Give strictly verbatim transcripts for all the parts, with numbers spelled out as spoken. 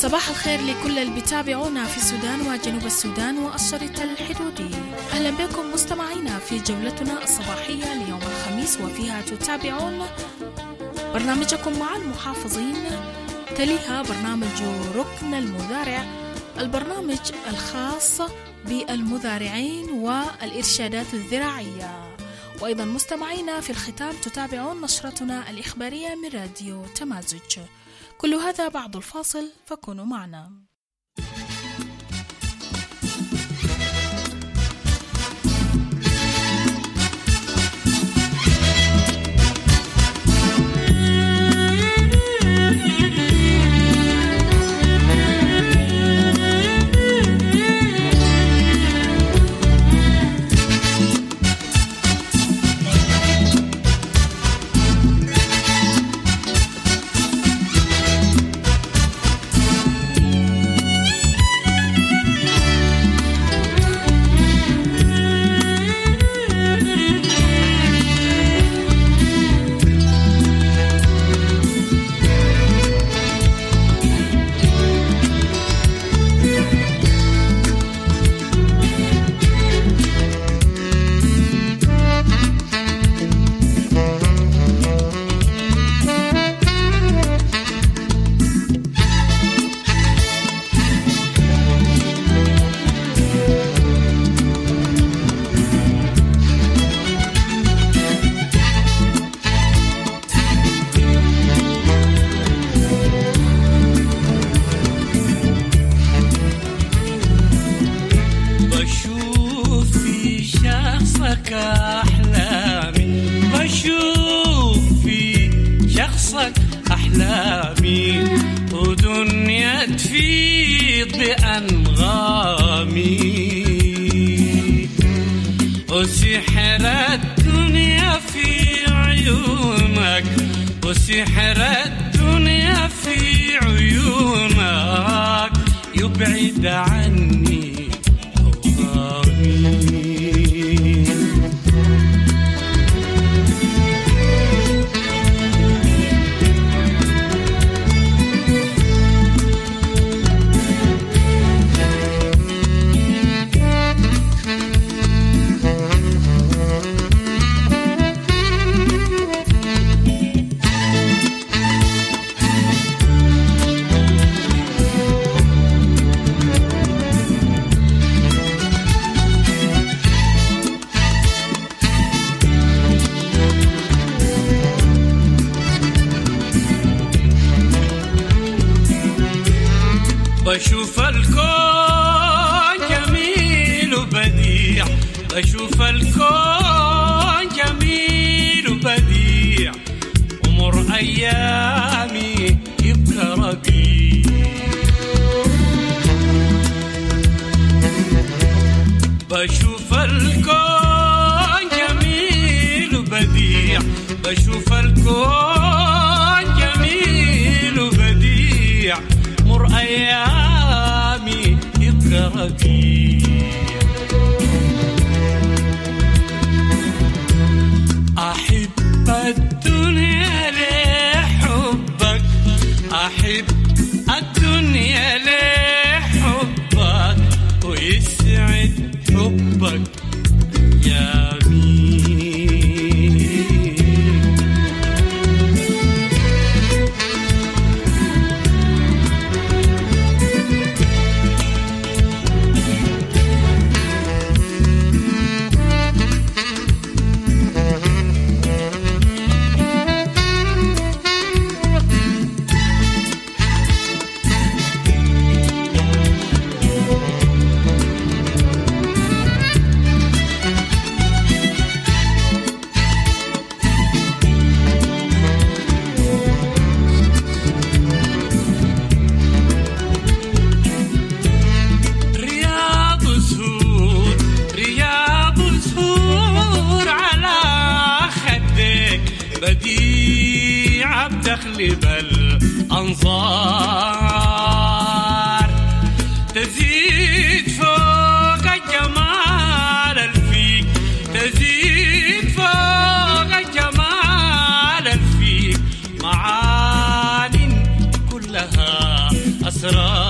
صباح الخير لكل اللي بيتابعونا في السودان وجنوب السودان والشريط الحدودي. أهلا بكم مستمعينا في جولتنا الصباحية ليوم الخميس، وفيها تتابعون برنامجكم مع المحافظين، تليها برنامج ركن المزارع، البرنامج الخاص بالمزارعين والإرشادات الزراعية. وأيضا مستمعينا في الختام تتابعون نشرتنا الإخبارية من راديو تمازج. كل هذا بعد الفاصل، فكونوا معنا. بشوف الكون جميل وبديع، بشوف الكون جميل وبديع، ومر أيامي يبقى ربيع. بشوف الكون جميل وبديع، بشوف الكون جميل وبديع، مر أيامي يبقى ربيع. أحب الدنيا لحبك، أحب الدنيا لحبك، ويسعد حبك يا تغلب الأنظار، تزيد فوق الجمال الفيك، تزيد فوق الجمال الفيك، معان كلها أسرار.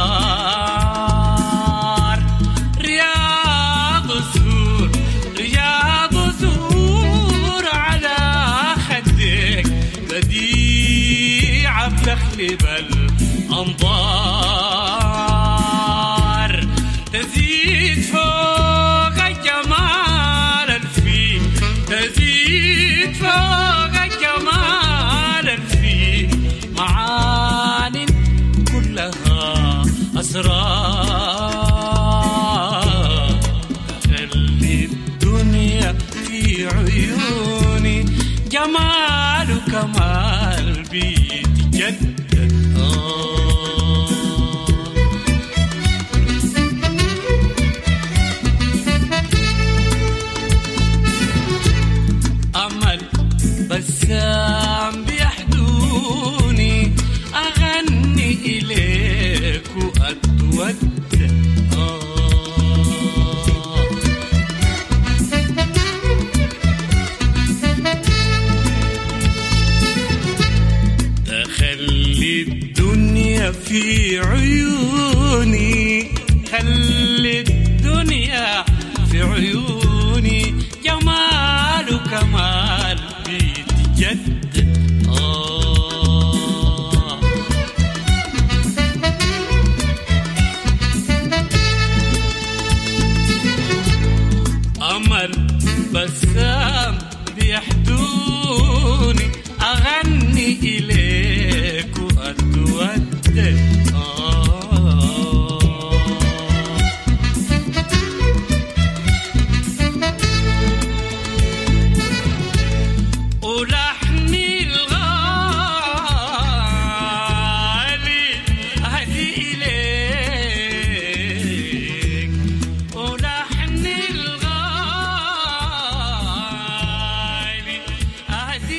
تقلب الأنظار تزيد فوق الجمال الفيه تزيد فوق الجمال الفيه معان كلها أسرار تخلي الدنيا في عيوني جمال كمال بيتجدد أمل بسام بيحدوني أغني إليك وأتودد خلي الدنيا في عيوني خلي الدنيا في عيوني جمال كمال بيتجدد آه أمل بسام بيحدوني أغني إليك وأتودد ولحني الغالي أهدي إليك ولحني الغالي أهدي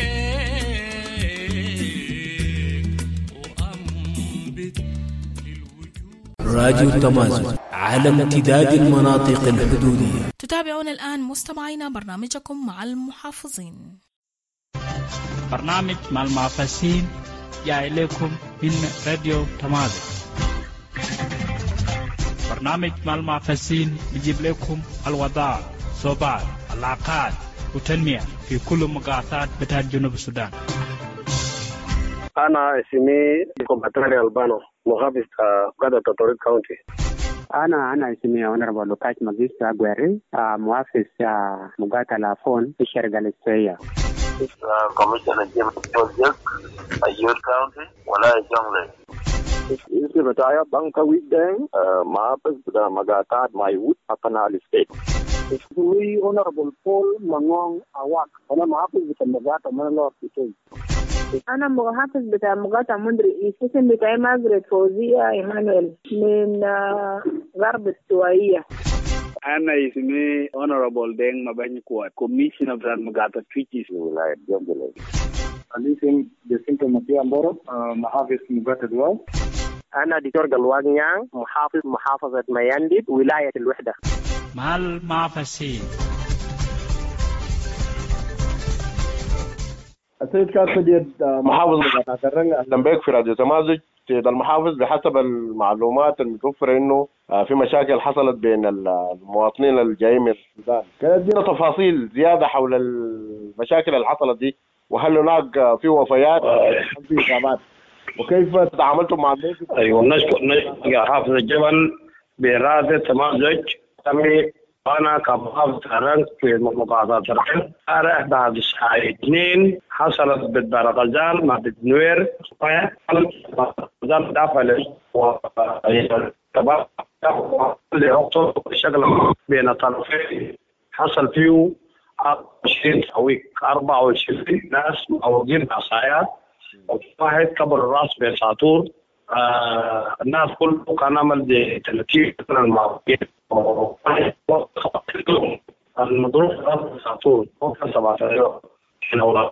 إليك وأنبت للوجود. راديو تمازن على امتداد المناطق الحدودية. تتابعون الآن مستمعينا برنامجكم مع المحافظين. برنامج مع المحافظين جاء إليكم من راديو تمازن. برنامج مع المحافظين بيجيب لكم الوضع صوبات العلاقات وتنمية في كل مقاطعات بتاع جنوب السودان. أنا اسمي كومباتري ألبانو محافظ قادة تطوريق كاونتي. أنا أنا اسمي أونربل لوكاش ماجيستا أغواري محافظ مقاطعة لافون في الشرق الاستوائية. كوميشنر جيمس جوزيف أيور كاونتي ولا جونغلي. اسمي بتاعي بانكا ويدين محافظ مقاطعة مايوت أبنا الستيت. اسمي أونربل بول مانغون أواك أنا محافظ بتاع مقاطعة مانلور بيتوي. أنا محافظ بتاع مقاطعة مندري اسم بتاعي مازريت فوزية إيمانويل من غرب السوائية. أنا اسمي Honorable دين مباني كوات كوميشنر بتاع مقاطعة تريتيس ولاية جنجلي. أنا اسمي جسنتو ماتيا أمبورو محافظ مقاطعة دواو. أنا دكتور قلوان نيان محافظ محافظة ميانديد ولاية الوحدة. مع المحافظين. السيد كاتب جد محافظ مقاطعة الرنج أهلا بك في راديو تمازج. سيد المحافظ بحسب المعلومات المتوفرة إنه في مشاكل حصلت بين المواطنين الجايين من السودان. كانت دينا تفاصيل زيادة حول المشاكل اللي حصلت دي وهل هناك في وفيات في إصابات وكيف تعاملتم مع الناس؟ أيوة نشكر نشكر حافظ الجبل برادة تمازج. تمي أنا كمحافظ الرنج في مقاطعة الرنج أرى بعد الساعة اثنين حصلت بالدار غزال مع بالنوير غزال داخل بشكل بين الطرفين حصل فيه عشرين تويك أربعة وعشرين ناس موجودين بعصايات واحد كبر الراس بساطور. آه الناس كله كان عمل دي ثلاثين من المعروفين المضروب راس بساطور فوق سبعة آلاف هنا.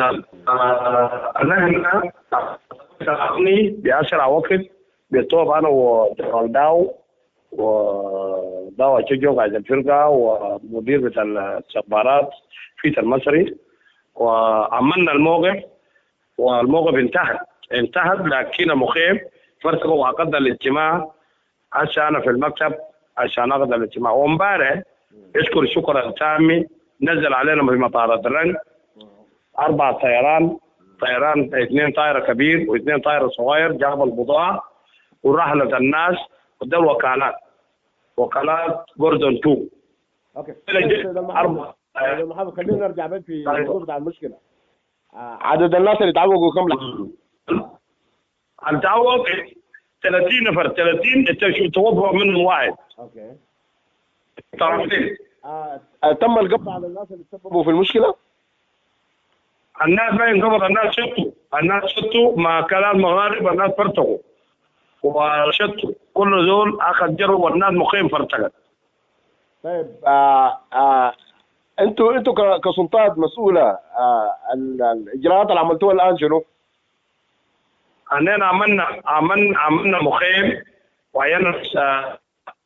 أنا هنا أغني بأسرع وقت بيطوب أنا وداو وداو أشجوك عند الفرقة ومدير بتاع السفارات في المصري وعملنا الموقف والموقف انتهت انتهت لكن مخيف فرتقوا وعقدنا الاجتماع عشان أنا في المكتب عشان أخذ الاجتماع. ومبارح يشكر شكرا تامي نزل علينا في مطار الرنج أربع طيران طيران اثنين طائرة كبير واثنين طائرة صغير جابوا البضاعة ورحلت الناس وده الوكالات وكالات جوردون تو. اوكي أربعة. محمد خلينا نرجع بين في الموضوع بتاع المشكله. عدد الناس اللي تعوقوا كم لحظه؟ التعوق ثلاثين نفر ثلاثين توفى منهم واحد. اوكي. طرفين. آه. تم القبض على الناس اللي تسببوا في المشكله؟ الناس ما ينقبض، الناس شتوا الناس شتوا مع كلام مغارب الناس فرتقوا وشتوا كل زول اخذ جرو والناس مخيم فرتقت. طيب آه آه انتوا انتوا كسلطات مسؤوله آه الاجراءات اللي عملتوها الان شنو؟ اننا عملنا عملنا عملنا مخيم وعينا آه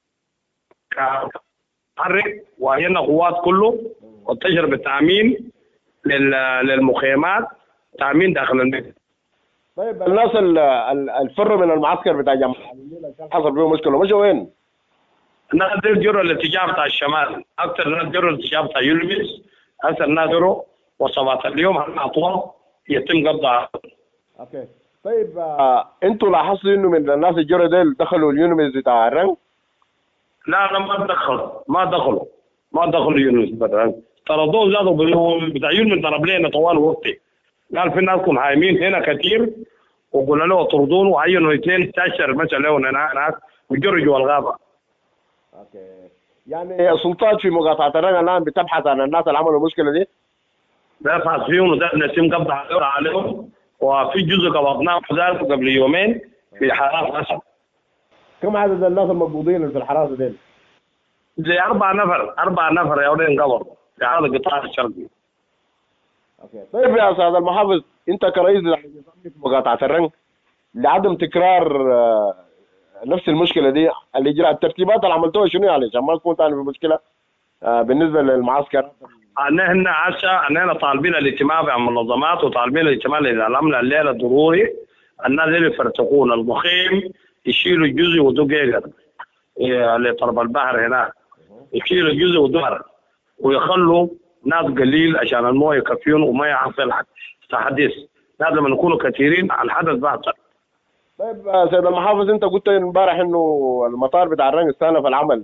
كحرك وعينا قوات كله وانتشر بالتامين للمخيمات، تامين داخل المدينه. طيب الناس الفر من المعسكر بتاع جماعه حصل فيهم مشكله مشوا وين؟ الناس دول جروا الاتجاه بتاع الشمال، اكثر ناس جروا الاتجاه بتاع يولمس، اكثر ناس جروا وصباح اليوم هنعطوهم يتم قبضها. اوكي. طيب آه انتوا لاحظتوا انه من الناس اللي جروا دول دخلوا اليونمس بتاع الرنج؟ لا لا ما دخلوا ما دخلوا ما دخلوا اليونمس بتاع الرنج، طردوه زادوا بتاع يولمس ضرب لنا طوال وقتي. قال في ناس كانوا هايمين هنا كثير وقلنا له طردون وعينوا اثنين تاشر مشى لهم هناك وجروا جوا الغابه. اوكي. يعني السلطات في مقاطعه الرنج الان بتبحث عن الناس اللي عملوا المشكله دي؟ ببحث فيهم وده نسيم قبض عليهم وفي جزء قبضناه ذلك قبل يومين في حراسه اسد. كم عدد الناس المقبوضين في الحراسه دي؟ زي اربع نفر اربع نفر يا ولد انقبضوا في هذا القطاع الشرقي. اوكي. طيب يا استاذ المحافظ انت كرئيس في مقاطعه الرنج لعدم تكرار آه نفس المشكله دي الاجراء الترتيبات اللي عملتوها شنو يعني عشان ما تكون ثاني في مشكله آه بالنسبه للمعسكر؟ نحن عشا اننا طالبين الاجتماع مع المنظمات وطالبين الاجتماع للامن الليله ضروري. الناس اللي يفرتقون المخيم يشيلوا جزء ودقيقه لطرب البحر هناك، يشيلوا جزء ودقيقه ويخلوا ناس قليل عشان المويه يكفيون وما يحصل تحديث. لازم نكونوا كثيرين على الحدث بحثا. طيب سيد المحافظ انت قلت امبارح انه المطار بتاع الرنج استأنف العمل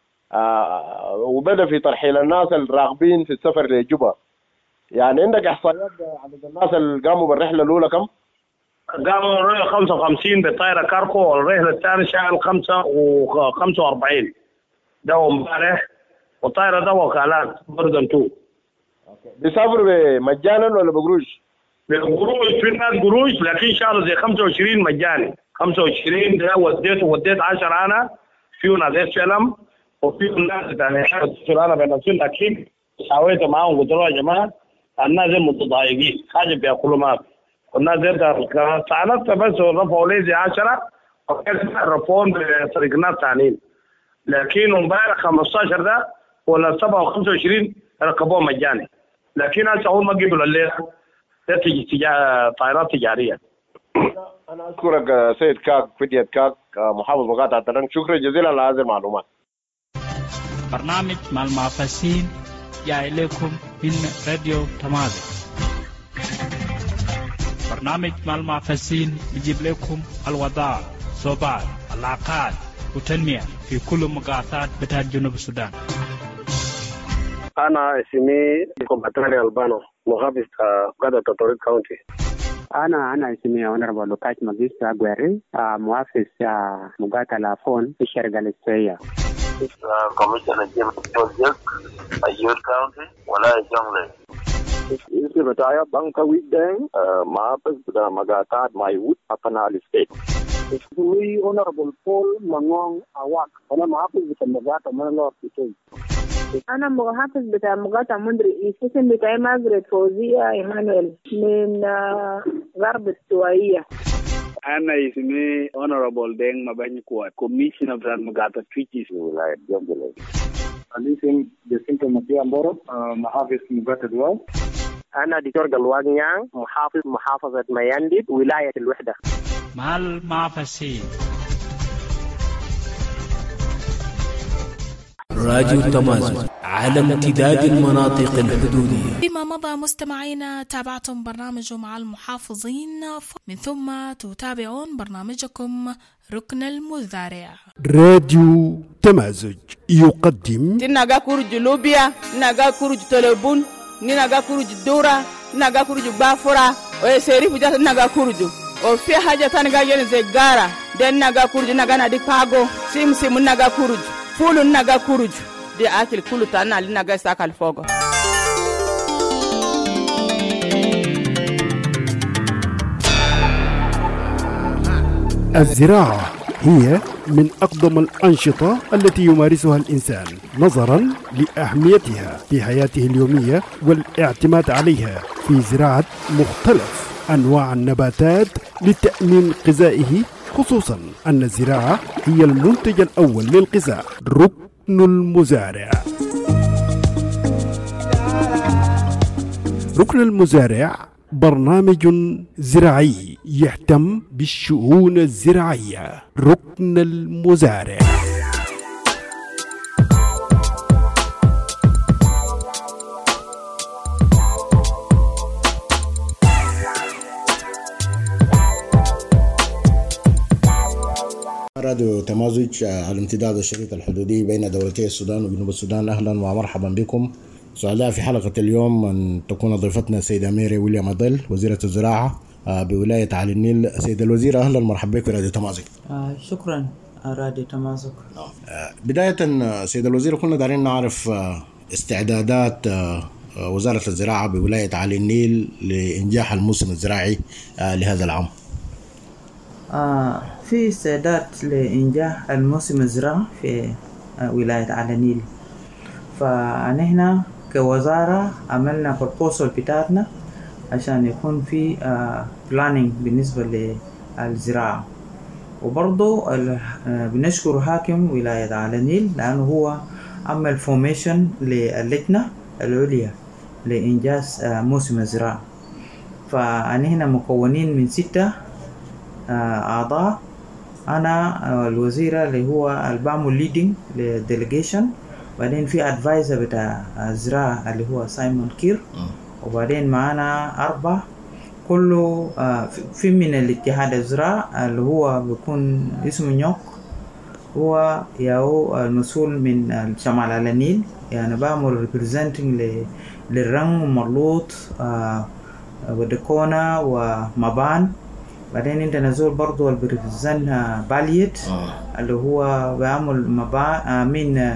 آه وبدا في ترحيل الناس الراغبين في السفر لجوبا. يعني عندك احصائيات عدد الناس اللي قاموا بالرحله الاولى كم؟ قاموا الرحله خمسة وخمسين بطائره كاركو والرحله الثانيه شغال خمسة وخمسة وأربعين ده امبارح والطائره ده وكالات جوردون تو. اوكي. بيسافروا مجانا ولا بقروش؟ بقروش، في ناس قروش لكن شغله زي خمسة وعشرين مجاني. خمسة وعشرين ده وديت وديت عشرة انا فيهم ناس سلم وفي ناس يعني انا بنفسي لكن سويت معاهم قلت له يا جماعه الناس متضايقين حاجه بياكلوا ما والناس دي استعنت بس رفعوا لي زي عشرة وكان رفعون بطريق ناس ثانيين. لكن امبارح خمستاشر ده ولا سبعة وخمسة وعشرين ركبوه مجاني. لكن هسه اول ما قبلوا الليله تجي طائرات تجاريه. انا اشكرك سيد كاك فدية كاك محافظ مقاطعه الرنج، شكرا جزيلا على هذه المعلومات. برنامج مع المعفسين جاي لكم من راديو تمازن. برنامج مع المعفسين بيجيب لكم الوضع صوبات العلاقات وتنمية في كل مقاطعات بتاع جنوب السودان. أنا اسمي كومباتري البانو محافظ قادة تطوريق كاونتي. أنا أنا اسمي أونربل لوكاش ماجيستا غويري محافظ مقاطعة لافون في الشرق الاستوائية. Commissioner Jim Joseph, Ayur County, Walai Jonglei. Isi betaya bangka wideng, maafis sudah magatat Maiwut Apanali State. Isi Honorable Paul Mangong Awak, karena maafis bisa magata mana itu. أنا محافظ بتاع مقاطعة مندري اسم بتاعي ماجريت فوزية إيمانويل من غرب السوائية. أنا اسمي Honorable Deng Mabany Kuat, Commissioner بتاع مقاطعة تويتشيس ولاية جنجلي. أنا اسمي جسينتو ماتيو أمبورو محافظ مقاطعة دواو. أنا دكتور قلوان نيان محافظ محافظة ميانديد ولاية الوحدة. مع المعفسين راديو تمازج على امتداد المناطق الحدودية. فيما مضى مستمعينا تابعتم برنامج مع المحافظين، من ثم تتابعون برنامجكم ركن المزارع. راديو تمازج يقدم تناغا كورج لوبيا، ناغا كورج تلبون، ناغا كورج دورا، ناغا كورج بافورا، ويسيري فجأة ناغا كورج وفي حاجة تانغا ينزغارا دين ناغا كورج ناغا نادي باغو سيم سيم ناغا كورج فول ناغا كورج دي أكل كله تانا لناغا ساكال فوغو. الزراعة هي من أقدم الأنشطة التي يمارسها الإنسان نظرا لأهميتها في حياته اليومية والاعتماد عليها في زراعة مختلف أنواع النباتات لتأمين غذائه، خصوصا أن الزراعة هي المنتج الأول للغذاء. ركن المزارع. ركن المزارع برنامج زراعي يهتم بالشؤون الزراعية. ركن المزارع. راديو تمازج على امتداد الشريط الحدودي بين دولتي السودان وجنوب السودان. أهلا ومرحبا بكم. سعداء في حلقة اليوم أن تكون ضيفتنا السيدة ميري ويليام أدل، وزيرة الزراعة بولاية علي النيل. سيدة الوزيرة أهلا ومرحبا بك في راديو تمازج. آه شكرا راديو تمازج. آه بداية سيدة الوزيرة، كنا دارين نعرف آه استعدادات آه وزارة الزراعة بولاية علي النيل لإنجاح الموسم الزراعي آه لهذا العام. آه في استعداد لإنجاح الموسم الزراعي في آه ولاية علي النيل. فنحن كوزارة عملنا proposal بتاعتنا عشان يكون في uh, planning بالنسبة للزراعة، وبرضو uh, بنشكر حاكم ولاية علي النيل لأنه هو عمل فورميشن للجنة العليا لإنجاز uh, موسم الزراعة. فنحن مكونين من ستة uh, أعضاء. أنا uh, الوزيرة اللي هو البعمل leading للديليجيشن، بعدين في ادفايزر بتاع الزراعة اللي هو سايمون كير، وبعدين معانا أربعة كله في من الاتحاد الزراعة اللي هو بيكون اسمه نيوك، هو ياو المسؤول من شمال على النيل، يعني بعمل ريبريزنتنج للرنج ومرلوط ودكونا ومبان. بعدين انت نزول برضو اللي بيريبريزنت باليت اللي هو بعمل مبان من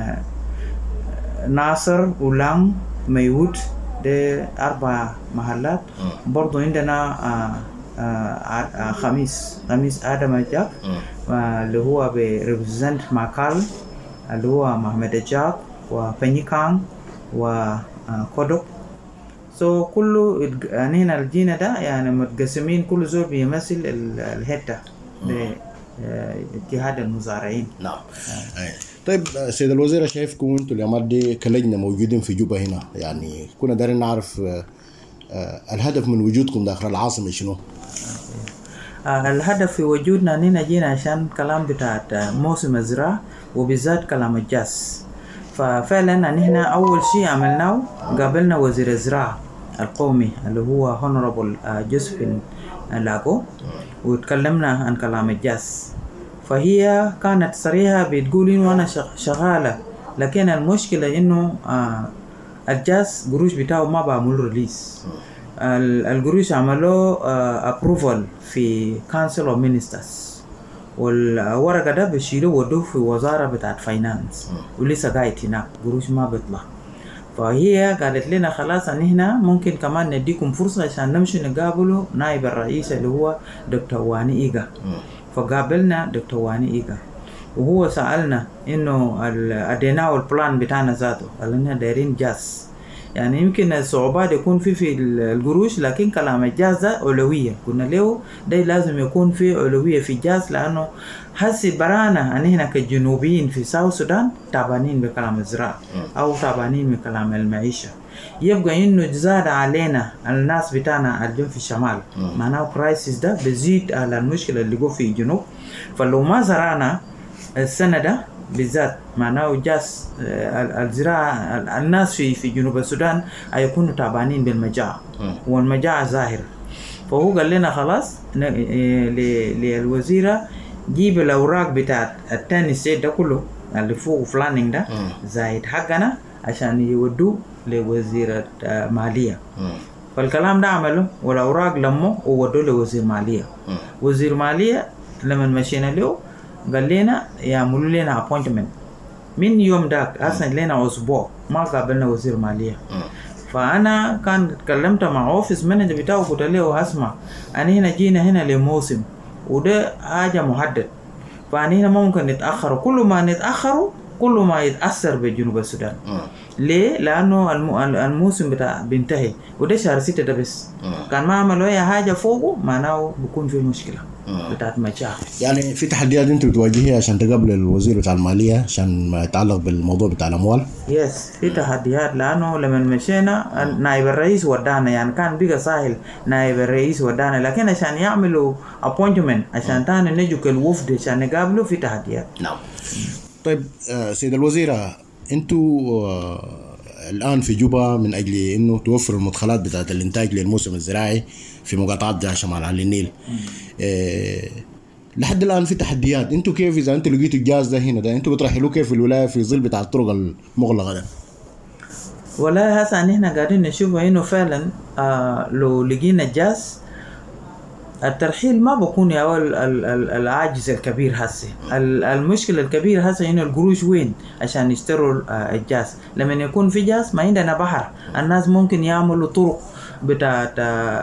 ناصر ولام ميوت، ده أربع محلات. برضو عندنا آه آه خميس خميس آدم أجاك اللي هو بريبريزنت ماكال اللي هو محمد أجاك وبنيكان وكودوك. سو كله هنا الجينا ده يعني متقسمين، كل زول بيمثل الهدة اتحاد المزارعين. نعم. طيب سيد الوزير، شايفكم انتم اليومات دي كلجنة موجودين في جوبا هنا، يعني كنا دارين نعرف الهدف من وجودكم داخل العاصمة شنو؟ الهدف في وجودنا هنا جينا عشان كلام بتاعت موسم الزراعة وبالذات كلام الجاس. ففعلا نحن أول شيء عملناه قابلنا وزير الزراعة القومي اللي هو هونرابل جوزفين لاغو، وتكلمنا عن كلام الجاس. فهي كانت صريحة بتقول إنه أنا شغالة، لكن المشكلة إنه آه الجاس قروش بتاعه ما بعمل ريليس. القروش عملوا آه approval في Council of Ministers، والورقة ده بشيلوه ودوه في وزارة بتاعت فاينانس، ولسه قاعد هناك قروش ما بيطلع. فهي قالت لنا خلاص ان هنا ممكن كمان نديكم فرصة عشان نمشي نقابله نائب الرئيس اللي هو دكتور واني إيغا. فقابلنا دكتور واني إيغا وهو سألنا انه اديناه البلان بتاعنا ذاته، قال لنا دايرين جاز، يعني يمكن الصعوبات يكون في في القروش، لكن كلام الجاز ده أولوية. قلنا له ده لازم يكون في أولوية في الجاز، لأنه هسي برانا أن هنا كجنوبيين في ساوث السودان تعبانين بكلام الزراعة أو تعبانين بكلام المعيشة. يبقى إنه زاد علينا الناس بتاعنا الجنوب في الشمال، معناه كرايسيس ده بزيد على المشكلة اللي جو في الجنوب. فلو ما زرعنا السنة ده بالذات معناه جاس الزراعة الناس في في جنوب السودان هيكونوا تعبانين بالمجاعة والمجاعة ظاهرة. فهو قال لنا خلاص للوزيرة جيب الأوراق بتاعت التاني سيد ده كله اللي فوق فلانينج ده زايد حقنا عشان يودوه لوزيرة مالية. فالكلام ده عمله والأوراق لمه وودوه لوزير مالية. وزير مالية لما مشينا له قال لنا يعملوا لنا appointment. من يوم داك أصلا لنا أسبوع ما قابلنا وزير مالية. فأنا كان تكلمت مع أوفيس مانجر بتاعه قلت له اسمع أنا هنا جينا هنا لموسم وده حاجة محدد، فأنا هنا ممكن نتأخر، كل ما نتأخر كل ما يتأثر بجنوب السودان. ليه؟ لأنه الموسم بتاع بينتهي وده شهر ستة ده بس. كان ما عملوا أي حاجة فوقه معناه بيكون في مشكلة بتاعت مجاعة. يعني في تحديات أنت بتواجهها عشان تقابل الوزير بتاع المالية عشان ما يتعلق بالموضوع بتاع الأموال؟ يس في تحديات، لأنه لما مشينا نائب الرئيس ودانا، يعني كان بيجا سهل نائب الرئيس ودانا، لكن عشان يعملوا appointment عشان تاني نجوك الوفد عشان نقابله في تحديات. نعم. طيب سيد الوزيرة، أنتوا الآن في جوبا من أجل إنه توفر المدخلات بتاعة الإنتاج للموسم الزراعي في مقاطعات شمال على النيل. إيه لحد الآن في تحديات، أنتوا كيف إذا أنتوا لقيتوا الجاز ده هنا ده أنتوا بترحلوه كيف في الولاية في ظل بتاع الطرق المغلقة ده؟ والله هسه نحن قاعدين نشوف إنه فعلا آه لو لقينا الجاز الترحيل ما بكون يا أول العاجز الكبير هسه. المشكلة الكبير هسه إنه القروش وين عشان يشتروا الجاز. لما يكون في جاز ما عندنا بحر، الناس ممكن يعملوا طرق بتاعت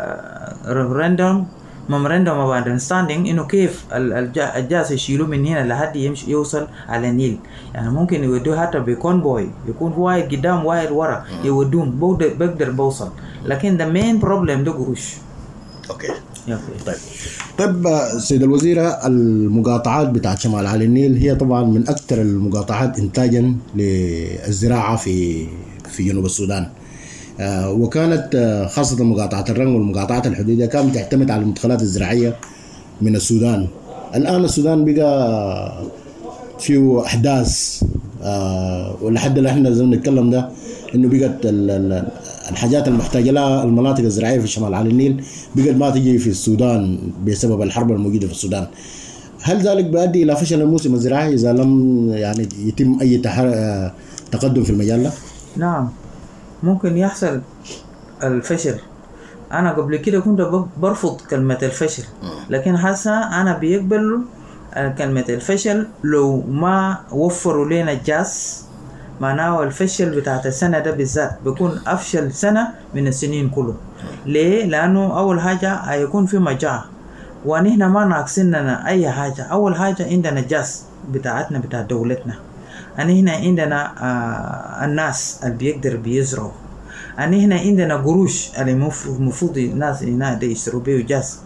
ريفرندوم ممرندوم of understanding إنه كيف الجاز يشيلوا من هنا لحد يمشي يوصل على النيل. يعني ممكن يودوه حتى بكونبوي يكون واحد قدام واحد ورا يودون بقدر بوصل، لكن the main problem ده قروش. أوكي. طيب طيب سيد الوزيرة، المقاطعات بتاعت شمال على النيل هي طبعا من أكثر المقاطعات إنتاجا للزراعة في في جنوب السودان، آه وكانت آه خاصة مقاطعة الرنج والمقاطعات الحدودية كانت تعتمد على المدخلات الزراعية من السودان. الآن السودان بقى فيه أحداث آه ولحد اللي احنا زي نتكلم ده إنه بقت الحاجات المحتاجة لها المناطق الزراعية في شمال على النيل بقت ما تجي في السودان بسبب الحرب الموجودة في السودان. هل ذلك بيؤدي إلى فشل الموسم الزراعي إذا لم يعني يتم أي تقدم في المجال ده؟ نعم ممكن يحصل الفشل. أنا قبل كده كنت برفض كلمة الفشل، لكن هسه أنا بيقبل كلمة الفشل لو ما وفروا لنا الجاز. معناه الفشل بتاعت السنة ده بالذات بيكون أفشل سنة من السنين كله. ليه؟ لأنه أول حاجة هيكون في مجاعة ونحن ما ناقصنا أي حاجة. أول حاجة عندنا جاز بتاعتنا بتاع دولتنا، أنا هنا عندنا آه الناس اللي بيقدر بيزرعوا، أنا هنا عندنا قروش اللي المفروض الناس هنا دي يشتروا بيه جاز.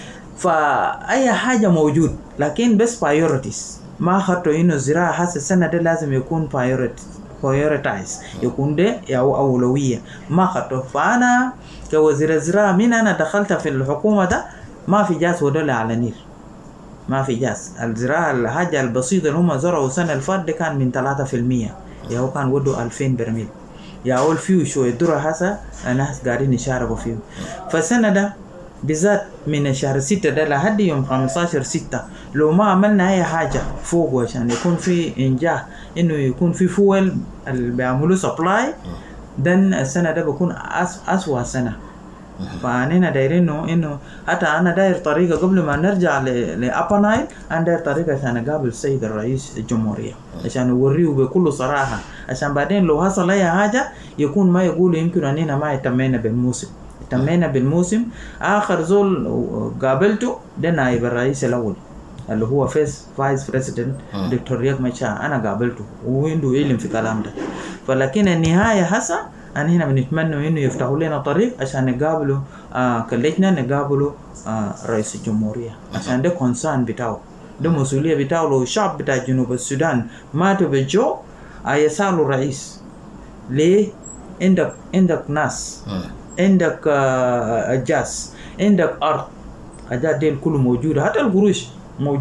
فأي حاجة موجود، لكن بس priorities ما خطوا إنه الزراعة حاسة السنة ده لازم يكون prioritize يكون ده أو أولوية ما خطوا. فأنا كوزير الزراعة من أنا دخلت في الحكومة ده ما في جاز ودولة على النيل، ما في جاز. الزراعة الحاجة البسيطة اللي هم زرعوا السنة اللي فاتت كان من ثلاثة في المية، يا هو كان ودوا ألفين برميل، يا أول فيه شوية درة هسه الناس قاعدين يشاركوا فيه. فالسنة ده بالذات من شهر ستة ده لحد يوم خمستاشر ستة لو ما عملنا أي حاجة فوق عشان يكون في إنجاح إنه يكون في فويل اللي بيعملوا سبلاي، دن السنة ده بيكون أس أسوأ سنة. فأنا دايرين إنه إنه حتى أنا داير طريقة قبل ما نرجع لأبا نايل، أنا داير طريقة عشان أقابل السيد الرئيس الجمهورية عشان أوريه بكل صراحة، عشان بعدين لو حصل أي حاجة يكون ما يقول يمكن أننا ما يتمينا بالموسم. تمينا بالموسم. آخر زول قابلته ده نائب الرئيس الأول اللي هو فيس فايس بريسيدنت دكتور رياض مشا، أنا قابلته وعنده علم في الكلام ده. فلكن النهاية هسه أنا هنا بنتمنى إنه يفتحوا لنا طريق عشان نقابلوا آه كلتنا نقابلوا آه رئيس الجمهورية، عشان ده كونسان بتاعه، ده مسؤولية بتاعه. لو الشعب بتاع جنوب السودان ماتوا بالجوع هيسألوا الرئيس ليه؟ عندك عندك ناس، عندك آه جاز، عندك أرض، حاجات دي كله موجودة، حتى القروش موجود.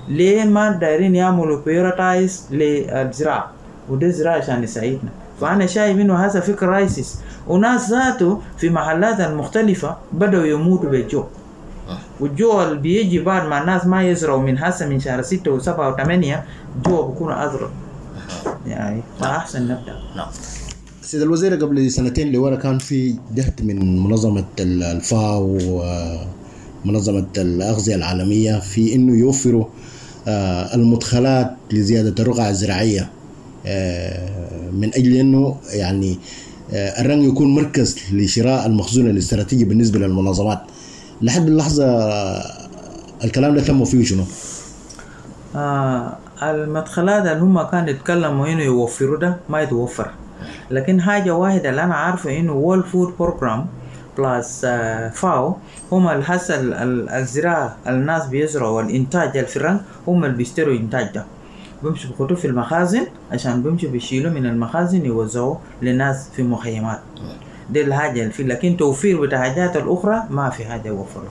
ليه ما دايرين يعملوا بيورتايز للزراعة، وده زراعة عشان يساعدنا. فأنا شايف إنه هذا فكر رايسيس، وناس ذاته في محلات المختلفة بدأوا يموتوا بالجوع، والجوع اللي بيجي بعد ما الناس ما يزرعوا من هسه من شهر ستة وسبعة وثمانية الجوع بيكون أضرب يعني. فأحسن نبدأ. نعم. سيد الوزير، قبل سنتين لورا كان في جهد من منظمة الفاو ومنظمة الأغذية العالمية في إنه يوفروا المدخلات لزيادة الرقعة الزراعية من أجل إنه يعني الرنج يكون مركز لشراء المخزون الاستراتيجي بالنسبة للمنظمات. لحد اللحظة الكلام ده تم فيه شنو؟ آه المدخلات اللي هم كانوا يتكلموا إنه يوفروا ده ما يتوفر، لكن حاجة واحدة اللي أنا عارفة إنه World Food Program بلس فاو هم الحصة الزراعة الناس بيزرعوا والإنتاج الفرن هم اللي بيشتروا إنتاج ده، بيمشوا بيخطوه في المخازن عشان بيمشوا بيشيلوا من المخازن يوزعوا للناس في مخيمات. دي الحاجة اللي فيه، لكن توفير بتاع حاجات الأخرى ما في حاجة يوفروا.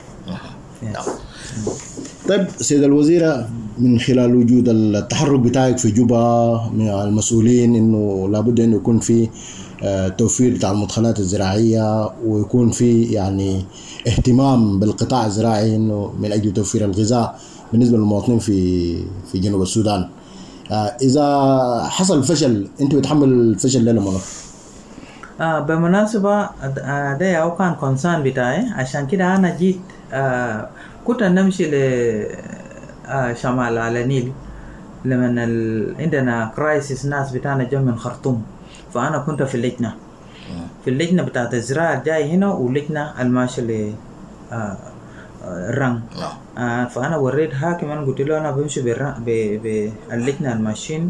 طيب سيد الوزير، من خلال وجود التحرك بتاعك في جوبا من المسؤولين إنه لابد إنه يكون في توفير بتاع المدخلات الزراعية، ويكون في يعني اهتمام بالقطاع الزراعي إنه من أجل توفير الغذاء بالنسبة للمواطنين في في جنوب السودان. إذا حصل فشل أنت بتحمل الفشل لنا منه؟ آه بمناسبة ده أو كان كونسان بتاعي، عشان كده أنا جيت آه كنت نمشي لشمال على النيل لما ال... عندنا كرايسيس ناس بتاعنا جاء من خرطوم، فأنا كنت في اللجنة في اللجنة بتاعت الزراعة جاي هنا، ولجنة الماشي ل آه الرنج. آه فأنا وريت حاكم، أنا قلت له أنا بمشي باللجنة الماشين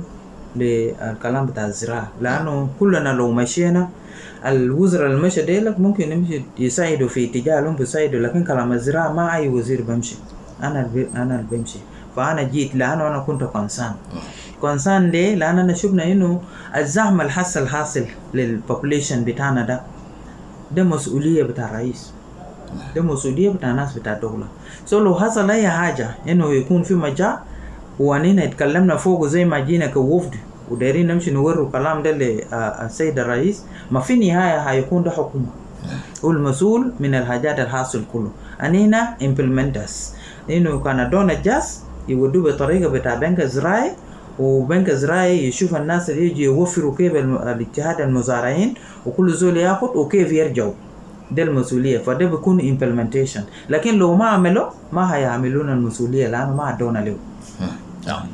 للكلام بتاع الزراعة، لأنه كلنا لو مشينا الوزراء المشي ديلك ممكن يمشي يساعدوا في اتجاه لهم بيساعدوا، لكن كلام الزراعة ما أي وزير بمشي، أنا أنا اللي بمشي. فأنا جيت لأنه أنا كنت كونسان كونسان ليه؟ لأننا شفنا إنه الزحمة الحصل الحاصل للبوبوليشن بتاعنا ده ده مسؤولية بتاع الرئيس، ده مسؤولية بتاع الناس بتاع الدولة. سو لو حصل أي حاجة إنه يكون في مجال وانينا اتكلمنا فوق زي ما جينا كوفد ودايرين نمشي نورو كلام ده للسيد الرئيس، ما في نهاية هيكون ده حكومة والمسؤول من الحاجات الحاصل كله. أنينا implementers إنه كان دون الجاس يودوا بطريقة بتاع بنك الزراعي، وبنك الزراعي يشوف الناس اللي يجي يوفروا كيف الاجتهاد المزارعين وكل زول ياخد وكيف يرجعوا، ده المسؤولية. فده بيكون implementation، لكن لو ما عملوا ما هيعملون المسؤولية لأنه ما عدونا له. نعم.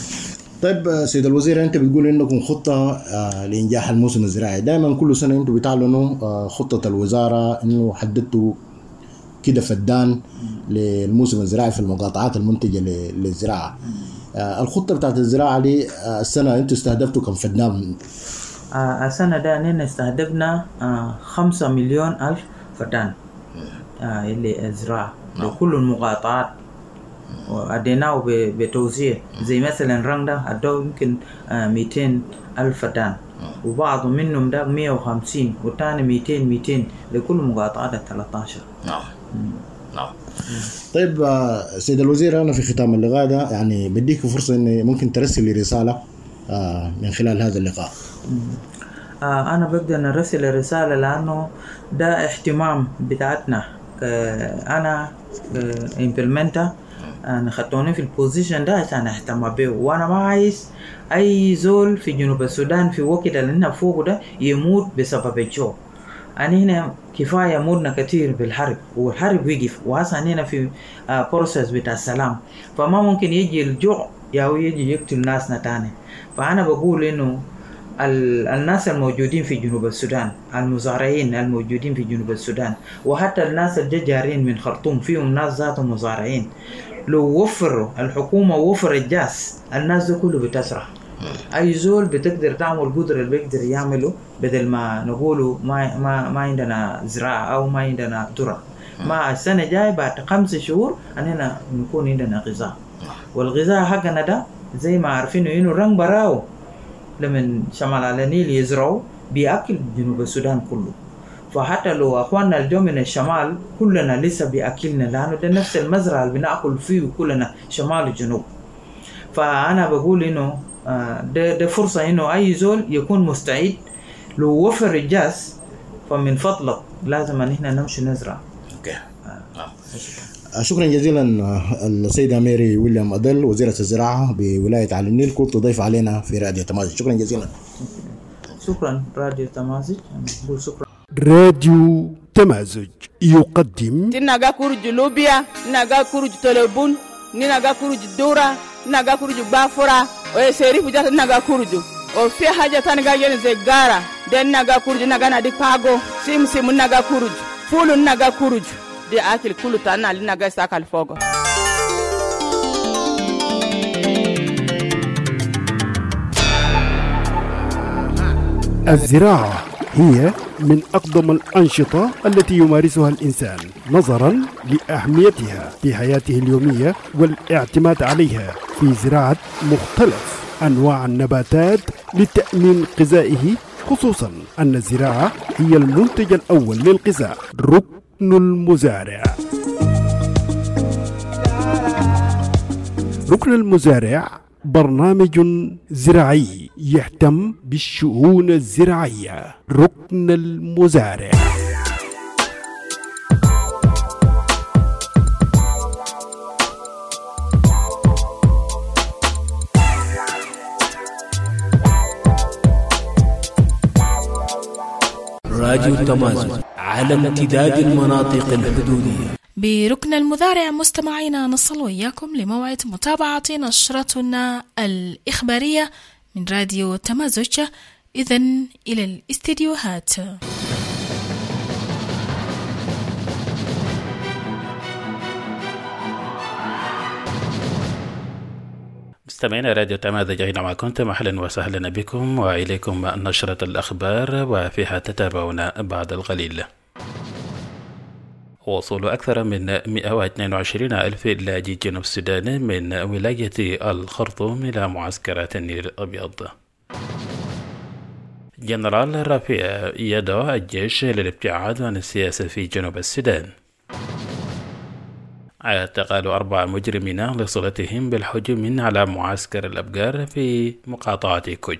طيب سيد الوزير، أنت بتقول إنكم خطة لإنجاح الموسم الزراعي، دائما كل سنة أنتم بتعلنوا خطة الوزارة إنه حددتوا كده فدان للموسم الزراعي في المقاطعات المنتجة للزراعة. الخطة بتاعت الزراعة دي السنة أنتم استهدفتوا كم فدان؟ السنة ده أننا استهدفنا خمسة مليون ألف فدان اللي الزراعة لكل المقاطعات، وأديناه بتوزيع. زي مثلا رنگ ده أدوه يمكن مئتين ألف فدان، وبعض منهم ده مئة وخمسين، والتاني مئتين مئتين لكل مقاطعات الثلاثة عشر. نعم نعم. طيب سيد الوزير، أنا في ختام اللقاء ده يعني بديك فرصة إن ممكن ترسل لي رسالة من خلال هذا اللقاء. أنا بقدر نرسل رسالة لأنه ده اهتمام بتاعتنا. أنا implementer، أنا خدوني في البوزيشن ده عشان أهتم به، وأنا ما عايز أي زول في جنوب السودان في وقت اللي هنا فوق ده يموت بسبب الجوع. أنا هنا كفاية مودنا كتير بالحرب، والحرب وقف، وهسا هنا في بروسيس بتاع السلام، فما ممكن يجي الجوع أو يجي يقتل ناسنا تاني. فأنا بقول إنه الناس الموجودين في جنوب السودان، المزارعين الموجودين في جنوب السودان، وحتى الناس الجارين من خرطوم فيهم ناس ذاتهم مزارعين، لو وفروا الحكومة وفر الجاس الناس ده كله بتسرح. أي زول بتقدر تعمل قدر اللي بيقدر يعمله، بدل ما نقوله ما ما ما عندنا زراعة أو ما عندنا ذرة. ما السنة جاي بعد خمس شهور أننا نكون عندنا غذاء، والغذاء حقنا ده زي ما عارفينه إنه رنگ براو لمن شمال على النيل يزرعوا بيأكل جنوب السودان كله. فحتى لو أخواننا الجو من الشمال كلنا لسه بيأكلنا، لأنه ده نفس المزرعة اللي بنأكل فيه كلنا شمال وجنوب. فأنا بقول إنه ده, ده فرصة إنه أي زول يكون مستعد لو وفر الجاز فمن فضلك لازم أن إحنا نمشي نزرع. أوكي. آه. شكرا جزيلا السيدة ميري ويليام أدل وزيرة الزراعة بولاية علي النيل كنت ضيف علينا في راديو تمازج. شكرا جزيلا. شكرا راديو تمازج. نقول شكرا. راديو تمازج يقدم تناغا كورج لوبيا ناغا كورج تلبون ناغا كورج دورا ناغا كورج بافورا ويسيري فجات ناغا كورج وفي حاجة تانغا ين زغارا دن ناغا كورج ناغا نادي باغو سيم سيم ناغا كورج فول ناغا كورج دي اكل كله تانا ناغا ساكال فوغو. الزراعة هي من أقدم الأنشطة التي يمارسها الإنسان نظرا لأهميتها في حياته اليومية والاعتماد عليها في زراعة مختلف أنواع النباتات لتأمين غذائه، خصوصا أن الزراعة هي المنتج الأول للغذاء. ركن المزارع. ركن المزارع برنامج زراعي يهتم بالشؤون الزراعية. ركن المزارع. راديو تمازج على امتداد المناطق الحدودية. بركن المزارع مستمعينا نصل وإياكم لموعد متابعة نشرتنا الإخبارية من راديو تمازج. إذن إلى الاستديوهات. مستمعينا راديو تمازج أينما كنتم، أهلا وسهلا بكم وإليكم نشرة الأخبار وفيها تتابعون بعد القليل. وصول أكثر من مئة واثنين وعشرين ألف لاجئ جنوب السودان من ولاية الخرطوم إلى معسكرات النيل الأبيض. جنرال رفيع يدعو الجيش للابتعاد عن السياسة في جنوب السودان. اعتقال أربع مجرمين لصلتهم بالهجوم على معسكر الأبقار في مقاطعة كوج.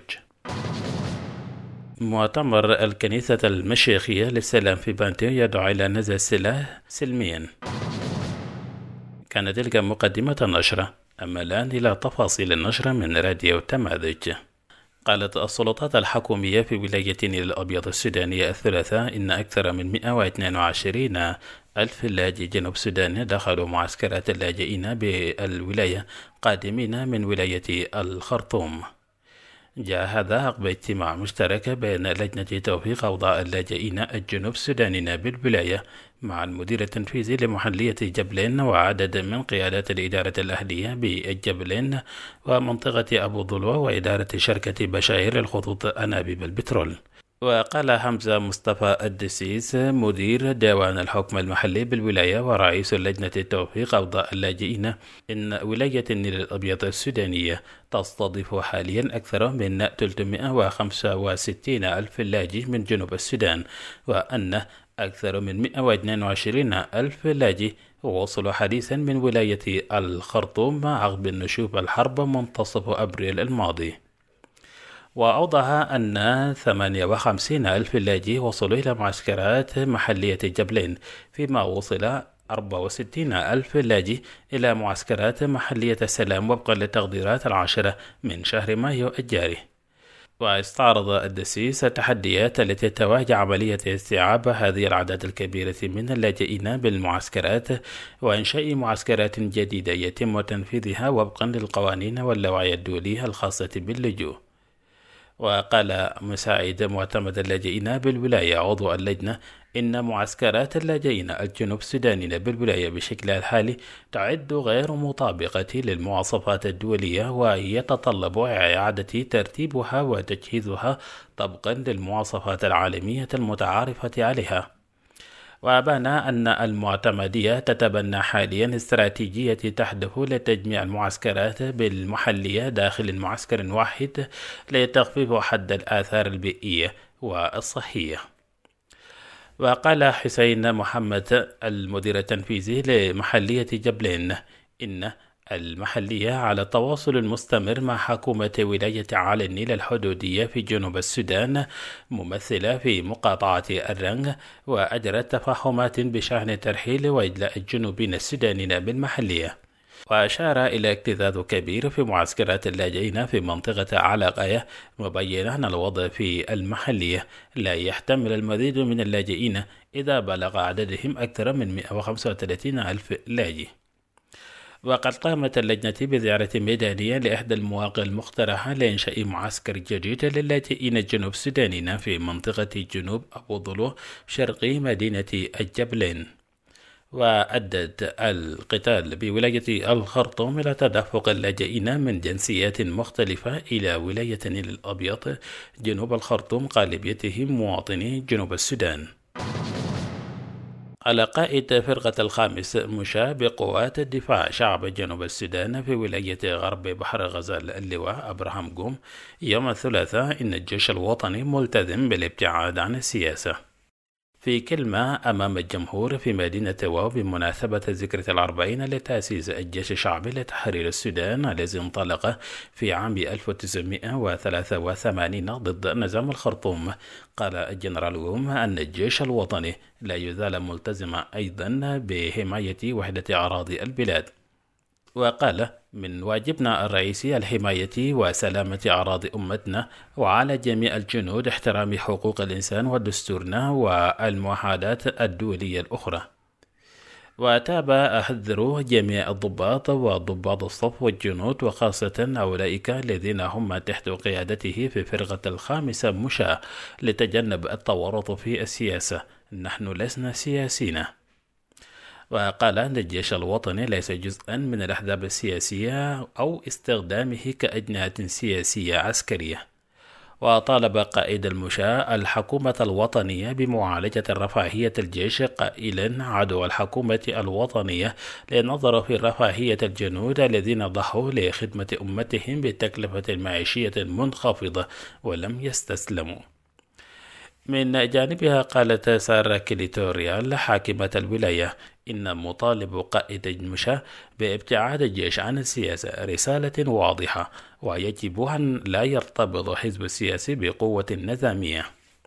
مؤتمر الكنيسة المشيخية للسلام في بانتيو يدعو إلى نزع السلاح سلميا. كانت تلك مقدمة النشرة، أما الآن إلى تفاصيل النشرة من راديو تمازج. قالت السلطات الحكومية في ولاية النيل الأبيض السودانية الثلاثاء إن أكثر من مئة واثنين وعشرين ألف لاجئ جنوب السودان دخلوا معسكرات اللاجئين بالولاية قادمين من ولاية الخرطوم. جاء هذا عقب اجتماع مشترك بين لجنة توفيق أوضاع اللاجئين الجنوب السودانيين بالولاية مع المدير التنفيذي لمحلية جبلين وعدد من قيادات الإدارة الأهلية بالجبلين ومنطقة أبو ظلوة وإدارة شركة بشاير الخطوط أنابيب البترول. وقال حمزة مصطفى الدسيس مدير ديوان الحكم المحلي بالولاية ورئيس لجنة التوفيق أوضاع اللاجئين إن ولاية النيل الأبيض السودانية تستضيف حاليا أكثر من ثلاثمئة وخمسة وستين ألف لاجئ من جنوب السودان، وأن أكثر من مئة واثنين وعشرين ألف لاجئ وصلوا حديثا من ولاية الخرطوم عقب نشوب الحرب منتصف أبريل الماضي. وأوضح أن ثمانية وخمسين ألف لاجئ وصلوا إلى معسكرات محلية جبلين، فيما وصل أربعة وستين ألف لاجئ إلى معسكرات محلية السلام وفقا للتقديرات العاشرة من شهر مايو الجاري. واستعرض الدسيس التحديات التي تواجه عملية استيعاب هذه الأعداد الكبيرة من اللاجئين بالمعسكرات وإنشاء معسكرات جديدة يتم تنفيذها وفقا للقوانين واللوائح الدولية الخاصة باللجوء. وقال مساعد معتمد اللاجئين بالولاية عضو اللجنة إن معسكرات اللاجئين الجنوب السودانيين بالولاية بشكل الحالي تعد غير مطابقة للمواصفات الدولية ويتطلب إعادة ترتيبها وتجهيزها طبقا للمواصفات العالمية المتعارفة عليها. وأبان أن المعتمدية تتبنى حاليا استراتيجية تهدف لتجميع المعسكرات بالمحلية داخل معسكر واحد لتخفيف حد الآثار البيئية والصحية. وقال حسين محمد المدير التنفيذي لمحلية جبلين إن المحلية على التواصل المستمر مع حكومة ولاية على النيل الحدودية في جنوب السودان ممثلة في مقاطعة الرنج، وأجرت تفاهمات بشأن ترحيل وإدلاء الجنوبيين السودانيين بالمحلية. وأشار إلى اكتظاظ كبير في معسكرات اللاجئين في منطقة علاقية، مبينا أن الوضع في المحلية لا يحتمل المزيد من اللاجئين إذا بلغ عددهم أكثر من مئة وخمسة وثلاثين ألف لاجئ. وقد قامت اللجنة بزيارة ميدانية لإحدى المواقع المقترحة لإنشاء معسكر جديد للاجئين الجنوب السودانيين في منطقة جنوب أبو ظلو شرقي مدينة الجبلين. وأدت القتال بولاية الخرطوم إلى تدفق اللاجئين من جنسيات مختلفة إلى ولاية النيل الأبيض جنوب الخرطوم غالبيتهم مواطني جنوب السودان. على قائد فرقة الخامس مشى بقوات الدفاع شعب جنوب السودان في ولاية غرب بحر غزال اللواء أبراهام قوم يوم الثلاثاء إن الجيش الوطني ملتزم بالابتعاد عن السياسة. في كلمة أمام الجمهور في مدينة واو بمناسبة ذكرى الأربعين لتأسيس الجيش الشعبي لتحرير السودان الذي انطلق في عام ألف وتسعمئة وثلاثة وثمانين ضد نظام الخرطوم، قال الجنرال قوم أن الجيش الوطني لا يزال ملتزما أيضا بحماية وحدة أراضي البلاد. وقال: من واجبنا الرئيسي الحماية وسلامة أراضي أمتنا، وعلى جميع الجنود احترام حقوق الإنسان ودستورنا والمعاهدات الدولية الأخرى. وتاب أحذر جميع الضباط وضباط الصف والجنود وخاصة أولئك الذين هم تحت قيادته في فرقة الخامسة مشى لتجنب التورط في السياسة. نحن لسنا سياسيين. وقال أن الجيش الوطني ليس جزءا من الأحزاب السياسية أو استخدامه كأجنحة سياسية عسكرية. وطالب قائد المشاة الحكومة الوطنية بمعالجة رفاهية الجيش، قائلا: عدو الحكومة الوطنية لنظر في رفاهية الجنود الذين ضحوا لخدمة أمتهم بتكلفة معيشية منخفضة ولم يستسلموا. من جانبها قالت سارة كليتوريال حاكمة الولاية إن مطالب قائد المشاة بابتعاد الجيش عن السياسة رسالة واضحة، ويجب أن لا يرتبط حزب السياسي بقوة نظامية.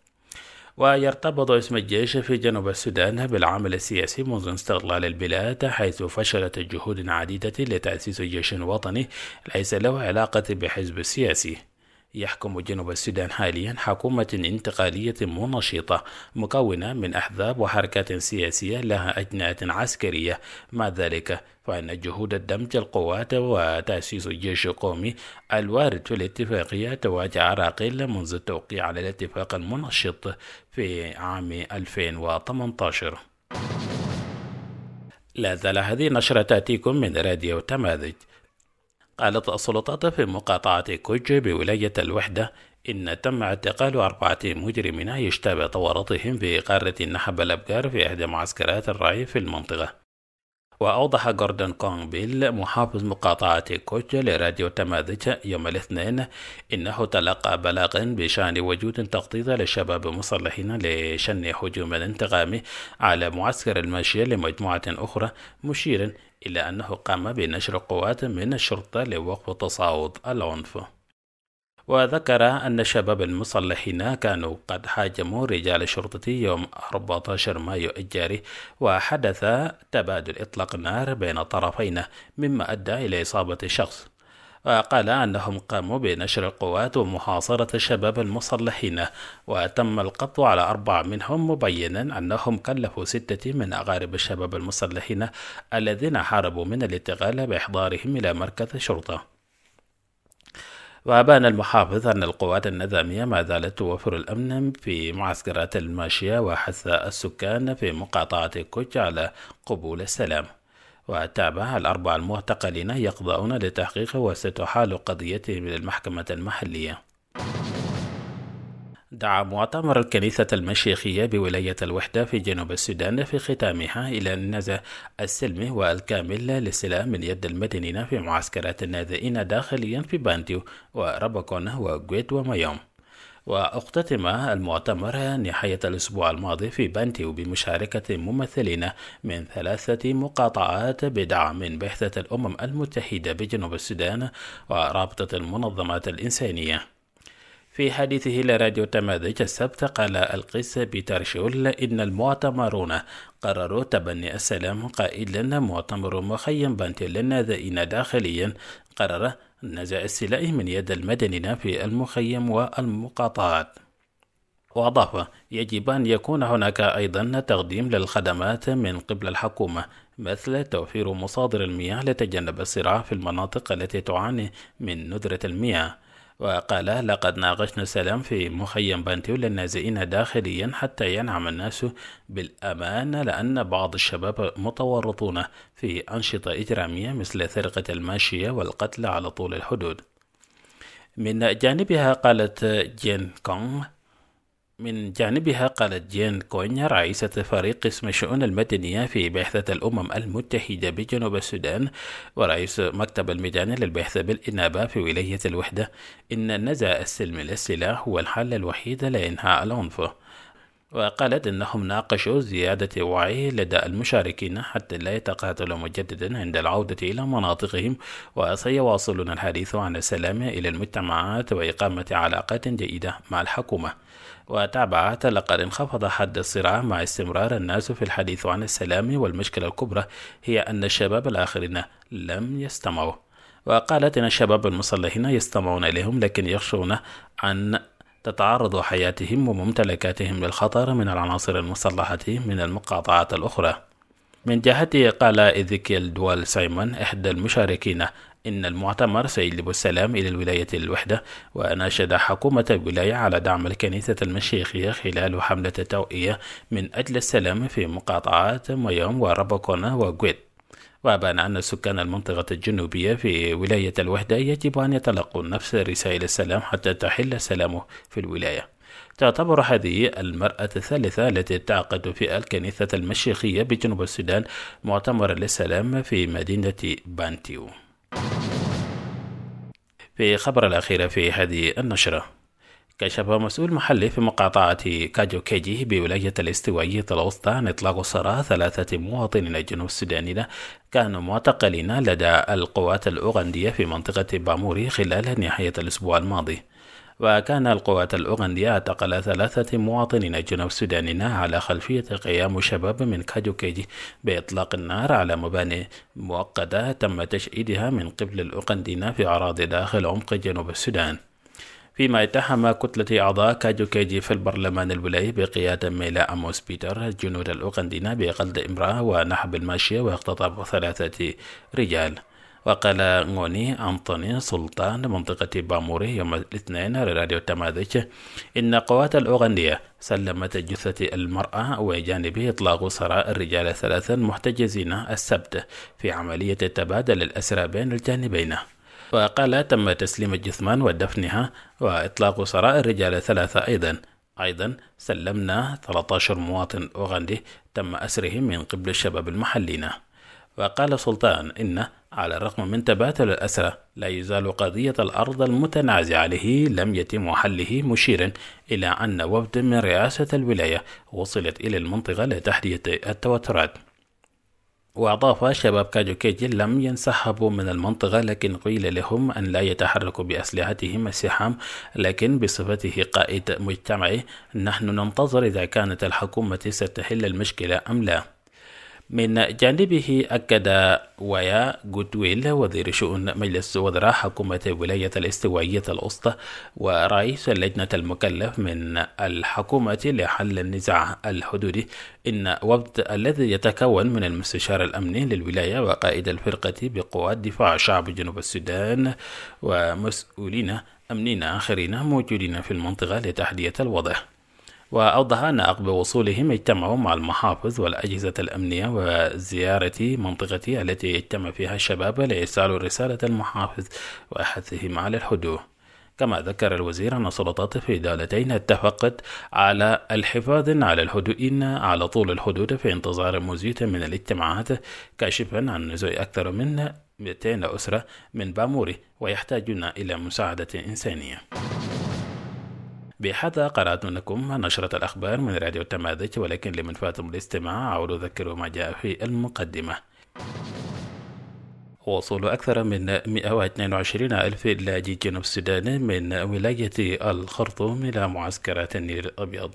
ويرتبط اسم الجيش في جنوب السودان بالعمل السياسي منذ استقلال البلاد، حيث فشلت جهود عديدة لتأسيس جيش وطني ليس له علاقة بحزب السياسي. يحكم جنوب السودان حاليا حكومة انتقالية منشطة مكونة من أحزاب وحركات سياسية لها أجنحة عسكرية. مع ذلك فإن جهود الدمج القوات وتأسيس الجيش القومي الوارد في الاتفاقية تواجه عراقيل منذ التوقيع على الاتفاق المنشط في عام ألفين وثمانية عشر. لا زال هذه النشرة تأتيكم من راديو تماذج. قالت السلطات في مقاطعة كوج بولاية الوحدة إن تم اعتقال أربعة مجرمين يشتبه تورطهم في قارة نحب الأبقار في إحدى معسكرات الرعي في المنطقة. وأوضح جوردن كونغبيل محافظ مقاطعة كوج لراديو تماذج يوم الاثنين إنه تلقى بلاغ بشأن وجود تخطيط للشباب المسلحين لشن هجوم انتقامي على معسكر الماشية لمجموعة أخرى، مشيرا إلى أنه قام بنشر قوات من الشرطة لوقف تصاعد العنف. وذكر أن الشباب المسلحين كانوا قد هاجموا رجال الشرطة يوم أربعة عشر مايو الجاري، وحدث تبادل إطلاق نار بين الطرفين مما أدى إلى إصابة شخص. وقال أنهم قاموا بنشر القوات ومحاصرة الشباب المسلحين، وتم القبض على أربعة منهم، مبينا أنهم كلفوا ستة من أقارب الشباب المسلحين الذين حاربوا من الاتغال بإحضارهم إلى مركز الشرطة. وأبان المحافظ أن القوات النظامية ما زالت توفر الأمن في معسكرات الماشية، وحث السكان في مقاطعة كوج على قبول السلام. وتابع الأربعة المعتقلين يخضعون لتحقيق وستحال قضيتهم للمحكمة المحلية. دعا مؤتمر الكنيسة المشيخية بولاية الوحدة في جنوب السودان في ختامها إلى النزع السلمي والكامل للسلاح من يد المدنيين في معسكرات النازحين داخليا في بانديو وربكون وغويت وميوم. واختتم المؤتمر نهاية الأسبوع الماضي في بانتيو بمشاركة ممثلين من ثلاثة مقاطعات بدعم بعثة الأمم المتحدة بجنوب السودان ورابطة المنظمات الإنسانية. في حديثه لراديو تماذج السبت قال القس بيتر شول إن المؤتمرون قرروا تبني السلام، قائلا مؤتمر مخيم بانتيو للنازحين داخليا قرر نزع السلاح من يد المدنيين في المخيم والمقاطعات. وأضاف يجب أن يكون هناك أيضا تقديم للخدمات من قبل الحكومة مثل توفير مصادر المياه لتجنب الصراع في المناطق التي تعاني من ندرة المياه. وقال لقد ناقشنا السلام في مخيم بانتيو للنازحين داخليا حتى ينعم الناس بالأمان، لأن بعض الشباب متورطون في أنشطة إجرامية مثل سرقة الماشية والقتل على طول الحدود. من جانبها قالت جين كونغ من جانبها قالت جين كونيا رئيسة فريق قسم الشؤون المدنية في بعثة الأمم المتحدة بجنوب السودان ورئيس مكتب الميداني للبحث بالإنابة في ولاية الوحدة إن النزع السلمي للسلاح هو الحل الوحيد لإنهاء العنف. وقالت إنهم ناقشوا زيادة وعي لدى المشاركين حتى لا يتقاتلوا مجددا عند العودة إلى مناطقهم، وسيواصلون الحديث عن السلام إلى المجتمعات وإقامة علاقات جيدة مع الحكومة. وتابعت لقد انخفض حد الصراع مع استمرار الناس في الحديث عن السلام، والمشكلة الكبرى هي أن الشباب الآخرين لم يستمعوا. وقالت إن الشباب المسلحين يستمعون إليهم لكن يخشون أن تتعرض حياتهم وممتلكاتهم للخطر من العناصر المسلحة من المقاطعات الأخرى. من جهته قال إذيكيل دوال سايمون إحدى المشاركين إن المؤتمر سيجلب السلام إلى الولاية الوحدة، وناشد حكومة الولاية على دعم الكنيسة المشيخية خلال حملة توعية من أجل السلام في مقاطعات ميوم وربكونا وغويت. وأبان أن سكان المنطقة الجنوبية في ولاية الوحدة يجب أن يتلقوا نفس رسائل السلام حتى تحل السلام في الولاية. تعتبر هذه المرأة الثالثة التي تعقد في الكنيسة المشيخية بجنوب السودان مؤتمر للسلام في مدينة بانتيو. في خبر الأخير في هذه النشرة، كشف مسؤول محلي في مقاطعة كاجو كيجي بولاية الاستوائية الوسطى عن إطلاق سراح ثلاثة مواطنين جنوب السودانيين كانوا معتقلين لدى القوات الأوغندية في منطقة باموري خلال نهاية الأسبوع الماضي. وكان القوات الأوغندية اعتقل ثلاثة مواطنين جنوب السودانيين على خلفية قيام شباب من كاجو كيجي بإطلاق النار على مباني مؤقتة تم تشييدها من قبل الأوغنديين في أراضي داخل عمق جنوب السودان. فيما اتهم كتلة أعضاء كاجو كيجي في البرلمان الولايي بقيادة ميلا أموس بيتر الجنود الأوغنديين بقتل امرأة ونحب الماشية واختطاف ثلاثة رجال. وقال غوني أنطوني سلطان منطقة باموري يوم الاثنين لراديو تماذج إن قوات الأوغندية سلمت جثة المرأة وجانبه إطلاق سراح الرجال الثلاثة محتجزين السبت في عملية تبادل الأسرى بين الجانبين. وقال تم تسليم الجثمان ودفنها وإطلاق سراح الرجال الثلاثة أيضا. أيضا سلمنا ثلاثة عشر مواطن أوغندي تم أسرهم من قبل الشباب المحلين. وقال سلطان إن على الرغم من تبادل الأسرى لا يزال قضية الأرض المتنازع عليه لم يتم حله، مشيرا إلى أن وفد من رئاسة الولاية وصلت إلى المنطقة لتحديد التوترات. وأضاف شباب كاجو كيجي لم ينسحبوا من المنطقة لكن قيل لهم أن لا يتحركوا بأسلحتهم السحام، لكن بصفته قائد مجتمعي نحن ننتظر إذا كانت الحكومة ستحل المشكلة أم لا. من جانبه أكد ويا غودويل وزير شؤون مجلس وزراء حكومة ولاية الاستوائية الوسطى ورئيس اللجنة المكلف من الحكومة لحل النزاع الحدودي إن وفد الذي يتكون من المستشار الأمني للولاية وقائد الفرقة بقوات دفاع شعب جنوب السودان ومسؤولين أمنيين آخرين موجودين في المنطقة لتحدية الوضع. وأوضح أن عقب وصولهم اجتمعوا مع المحافظ والأجهزة الأمنية وزيارة منطقة التي اجتمع فيها الشباب لإرسال رسالة المحافظ وحثهم على الهدوء. كما ذكر الوزير أن السلطات في دولتين اتفقت على الحفاظ على الهدوء على طول الحدود في انتظار مزيد من الاجتماعات، كاشفا عن نزوع أكثر من مئتين أسرة من باموري ويحتاجون إلى مساعدة إنسانية. بهذا قرأت منكم نشرة الأخبار من راديو التماذج، ولكن لمن فاتم الاستماع أعود أذكر ما جاء في المقدمة. وصول أكثر من مئة واثنين وعشرين ألف لاجئ جنوب السودان من ولاية الخرطوم إلى معسكرات النيل الأبيض.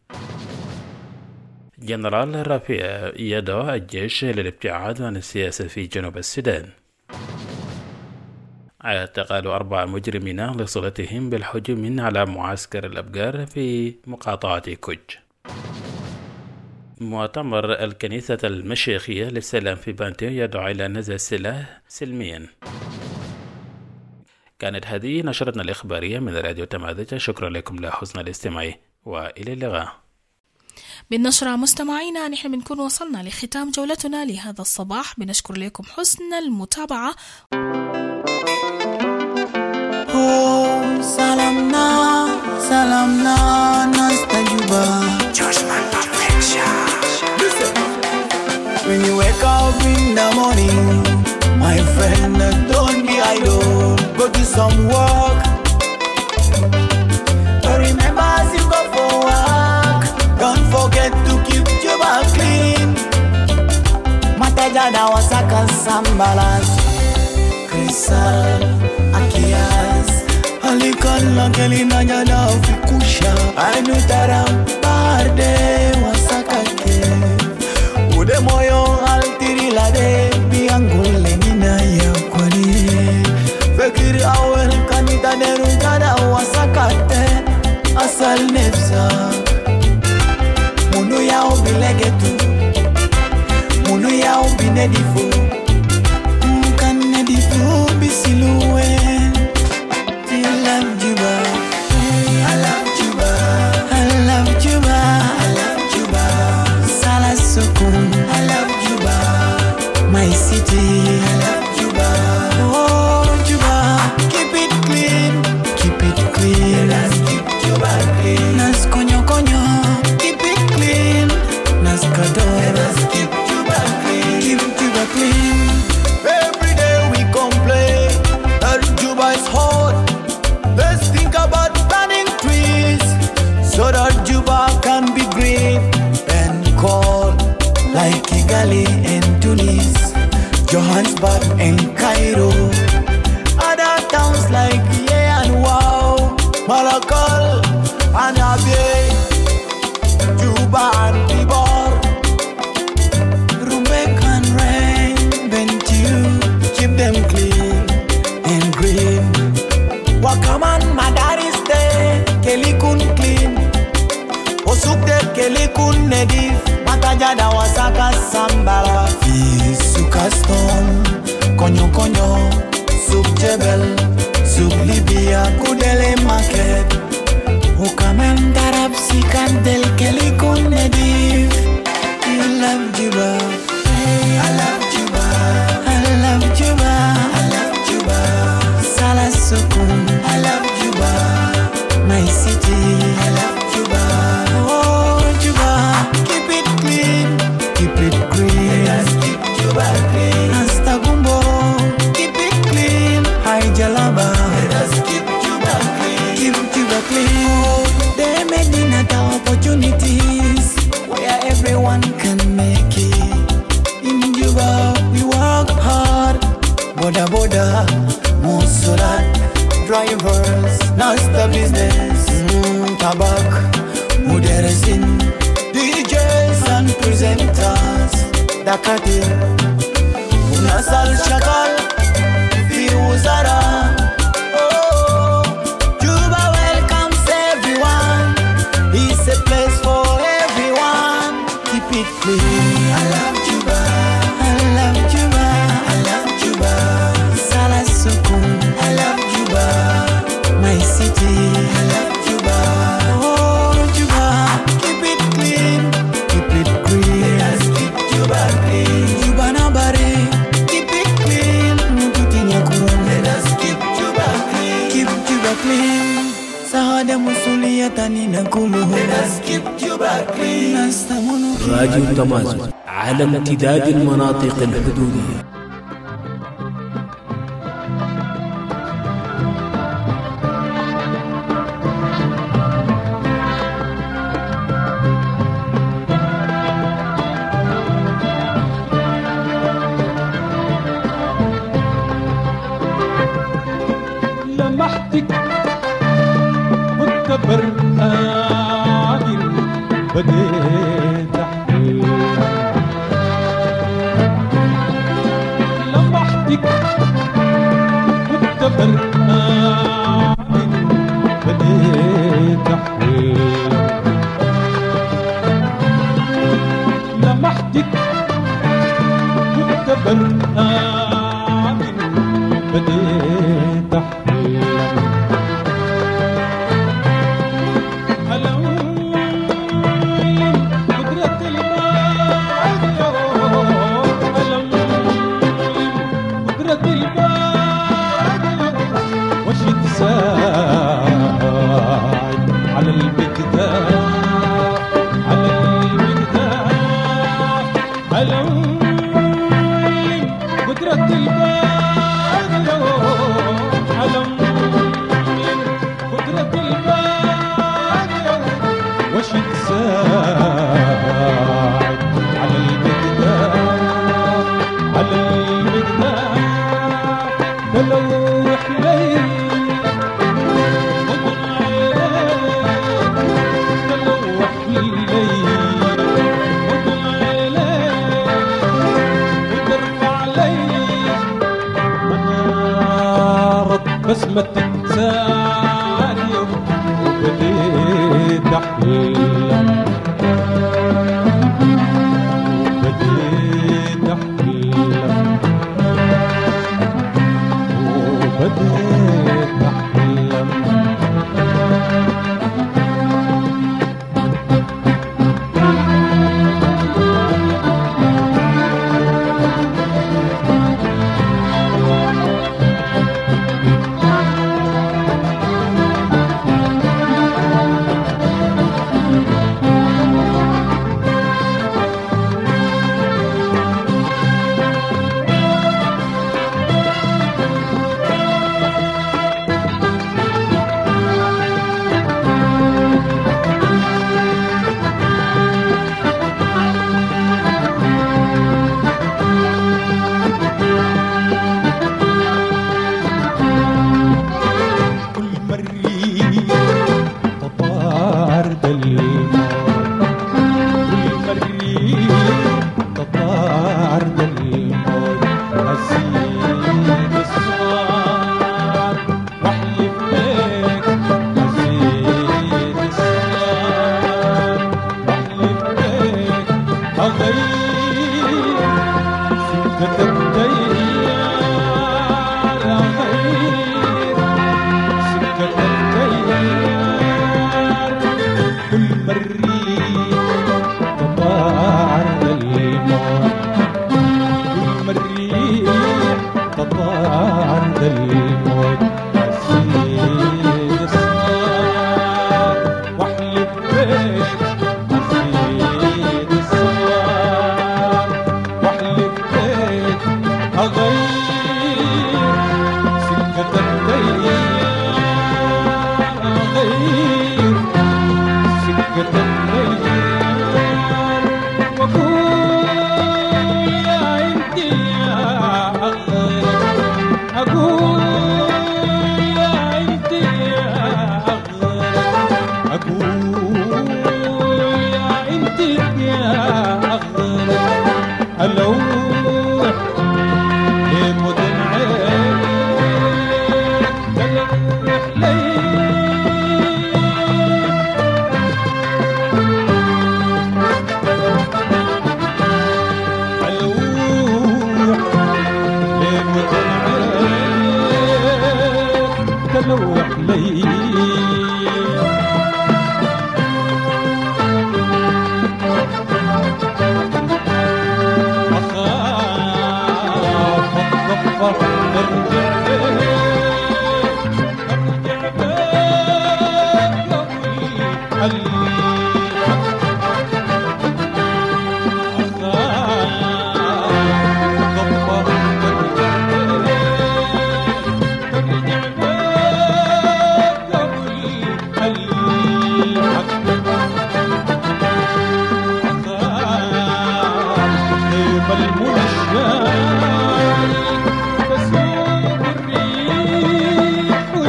جنرال رفيع يدعو الجيش للابتعاد عن السياسة في جنوب السودان. اعتقال أربع مجرمين لصلتهم بالهجوم على معسكر الأبقار في مقاطعة كوج. مؤتمر الكنيسة المشيخية للسلام في بانتو يدعو إلى نزع السلاح سلميا. كانت هذه نشرتنا الإخبارية من راديو تماذج. شكرا لكم لحسن الاستماع وإلى اللقاء. بالنشرة مستمعينا نحن بنكون وصلنا لختام جولتنا لهذا الصباح. بنشكر لكم حسن المتابعة. سلامنا سلامنا نستجوبا. When you wake up in the morning, my friend, don't be idle. Go do some work. But remember as you go for work, don't forget to keep your back clean. Matajada wasaka sambalas, Crystal, Akias, Alikala kelina jada fikusha. Anutara barde wasaka ke. Ude moyo altiri la de biangule nina ya kwani. Fekiri awel kanita deru jada wasakate asal nefsa. Munu ya obilegetu, munu ya obinedifu, mkanedifu bisiluwe. I love Juba, I love Juba, I love Juba, I love Juba. Salah Sukun, I love Juba, my city, I love Juba. Oh Juba, keep it clean, keep it clean. Let's keep Juba clean. Nas konyo konyo, keep it clean. Nas kado, let's keep Juba clean, keep Juba clean. Every day we complain that Juba is hot. Let's think about planting trees so that Juba can be green and cold like Kigali and Tunis, Johannesburg and Cairo. Other towns like Ye and Wow, Malakal and Abyei, Juba and Pibor, Rumbek and Rain, Bentiu, keep them clean and green. Wakaman Madariste, Kelikun clean. Osukte Kelikun nedif. Matajada wasaka sambala. Isuka stone, konyo konyo. Suk Jebel, Suk Libya, Kudele market. Wakaman darab sikandel Kelikun nedif. You love Juba, I love Juba, I love Juba, I love Juba. Salah Sukun, I love Juba, my city, I love Juba. Oh Juba, keep it clean, keep it green. Let's keep Juba clean. Asta Gumbo, keep it clean. Hi Jalaba, let's keep Juba clean, keep Juba clean. Oh, they made it opportunities where everyone can make it. In Juba, we work hard, boda boda. Musulat, drivers, nasta business, mm, tabak, muderesin, D Js and presenters, Dakati, Unasal Shakal, Fiuzara. Oh, Juba welcomes everyone. It's a place for everyone. Keep it clean. I love Juba, I love Juba, I love Juba. Salah Sukun, I love Juba, my city, I love Juba. Oh Juba, keep it clean, keep it green. Let's keep Juba clean. Juba nabare, keep it clean. Mututinya kurun. Let us keep Juba clean, keep Juba clean. Sahada musulia tani na kulu. Let us keep Juba clean. Nastamunu. راديو التماذج على امتداد المناطق الحدودية. بديت أحلم لمحتك كنت برقان بديت أحلم لمحتك كنت برقان بديت أحلم ألم قدرة البعد ألم قدرة البعد وش تساعد على المقدار على المقدار ألم قدرة البعد ألم قدرة البعد وش تساعد على المقدار على المقدار تلوح لي خذ عينيك تلوح لي خذ عينيك وترفع لي منارة بسمتك زاني وبديت أحلم وبديت أحلم وبديت أحلم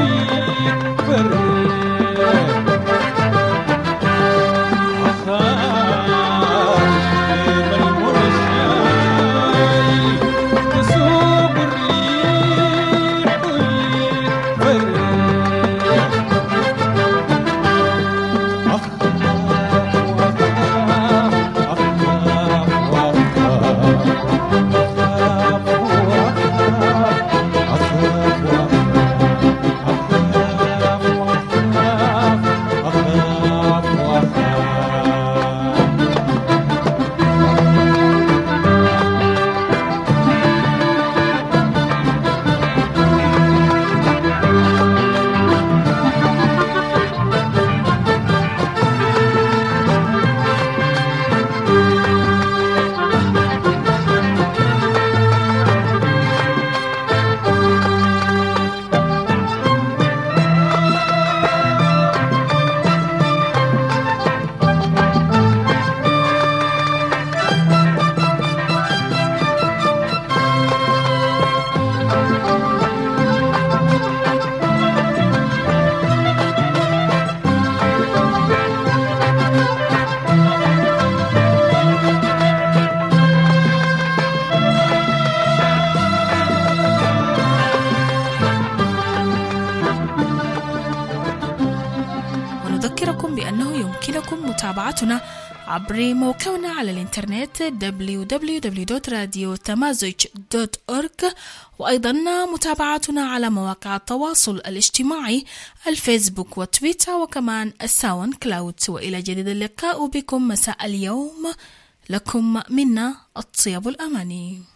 Ah يمكنكم متابعتنا عبر موقعنا على الإنترنت دبليو دبليو دبليو دوت راديو تمازج دوت أورغ، وأيضا متابعتنا على مواقع التواصل الاجتماعي الفيسبوك وتويتر وكمان الساوند كلاود. وإلى جديد اللقاء بكم مساء اليوم، لكم منا الطيب الأماني.